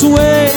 traiçoeiro.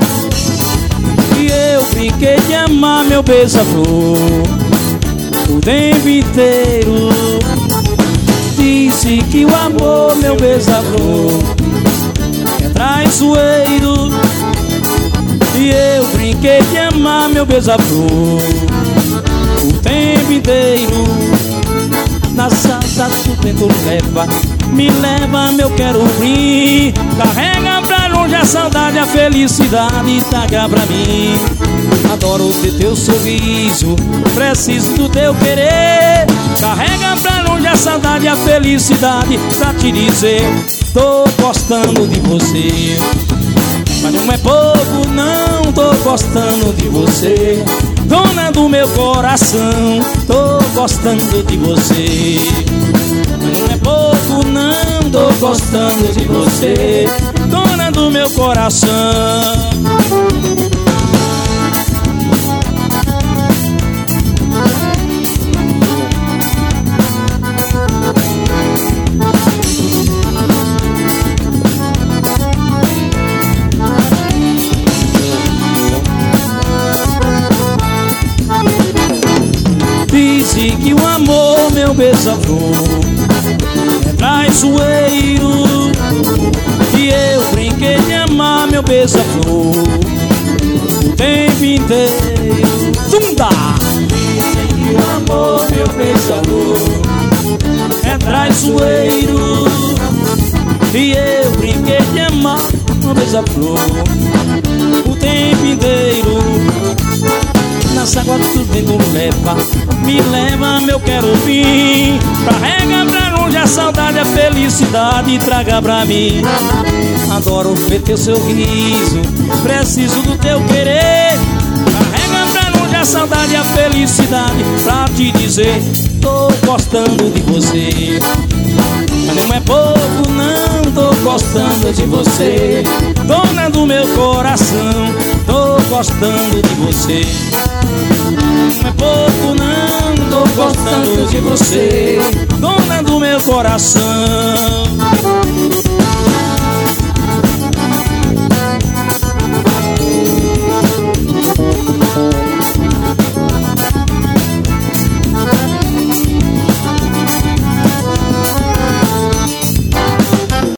E eu brinquei de amar meu beija-flor o tempo inteiro. Disse que o amor, meu beija-flor, é traiçoeiro. E eu brinquei de amar meu beija-flor o tempo inteiro. Nas asas do vento leva, me leva, meu quero vir. Carrega pra longe a saudade, a felicidade, traga pra mim. Adoro ver teu sorriso, preciso do teu querer. Carrega pra longe a saudade, a felicidade, pra te dizer: tô gostando de você. Mas não é pouco não, tô gostando de você. Dona do meu coração, tô gostando de você. Mas não é pouco não, tô gostando de você. Dona do meu coração. Disse que o amor, meu beija-flor, é traiçoeiro. E eu brinquei de amar meu beija-flor o tempo inteiro. Tunda! Disse que o amor, meu beija-flor, é traiçoeiro. E eu brinquei de amar meu beija-flor o tempo inteiro. Nas águas do vento leva, me leva, meu quero vir. Carrega pra longe a saudade, a felicidade, traga pra mim. Adoro ver teu sorriso, preciso do teu querer. Carrega pra longe a saudade, a felicidade, pra te dizer: tô gostando de você. Mas não é pouco não, tô gostando de você. Dona do meu coração, tô gostando de você. Não é pouco não, tô gostando de você. Dona do meu coração.